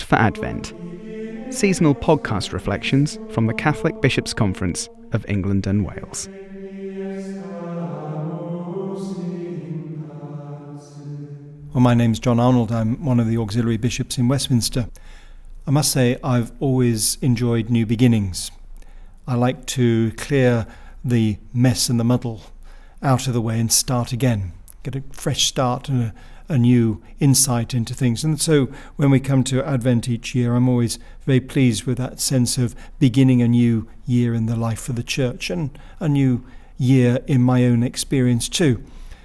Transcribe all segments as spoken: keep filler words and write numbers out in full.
for Advent, seasonal podcast reflections from the Catholic Bishops' Conference of England and Wales. Well, my name's John Arnold. I'm one of the auxiliary bishops in Westminster. I must say I've always enjoyed new beginnings. I like to clear the mess and the muddle out of the way and start again, get a fresh start and a, a new insight into things. And so when we come to Advent each year, I'm always very pleased with that sense of beginning a new year in the life of the Church and a new year in my own experience too.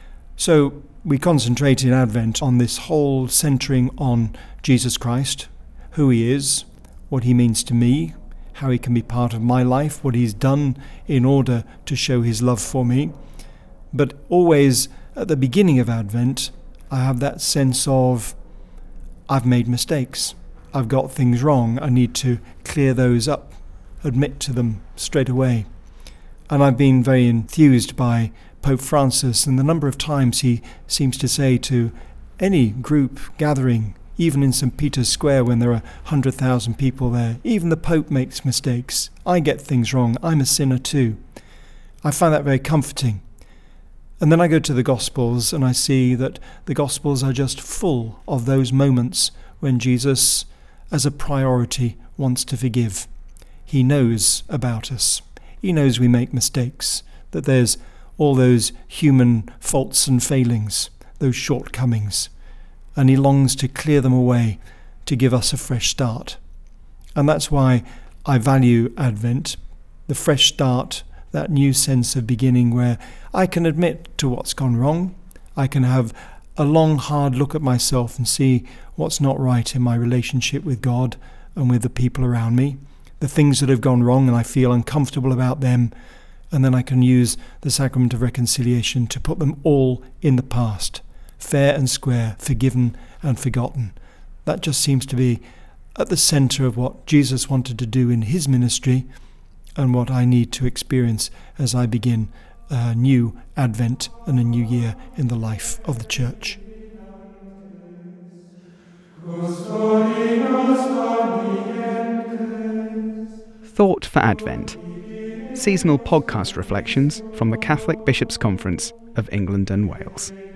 So we concentrate in Advent on this whole centering on Jesus Christ, who he is, what he means to me, how he can be part of my life, what he's done in order to show his love for me. But always at the beginning of Advent, I have that sense of I've made mistakes. I've got things wrong. I need to clear those up, admit to them straight away. And I've been very enthused by Pope Francis and the number of times he seems to say to any group gathering, even in Saint Peter's Square when there are one hundred thousand people there, even the Pope makes mistakes. I get things wrong. I'm a sinner too. I find that very comforting. And then I go to the Gospels and I see that the Gospels are just full of those moments when Jesus, as a priority, wants to forgive. He knows about us. He knows we make mistakes, that there's all those human faults and failings, those shortcomings, and he longs to clear them away, to give us a fresh start. And that's why I value Advent, the fresh start, that new sense of beginning where I can admit to what's gone wrong. I can have a long, hard look at myself and see what's not right in my relationship with God and with the people around me, the things that have gone wrong and I feel uncomfortable about them, and then I can use the sacrament of reconciliation to put them all in the past, fair and square, forgiven and forgotten. That just seems to be at the centre of what Jesus wanted to do in his ministry and what I need to experience as I begin a new Advent and a new year in the life of the Church. Thought for Advent, seasonal podcast reflections from the Catholic Bishops' Conference of England and Wales.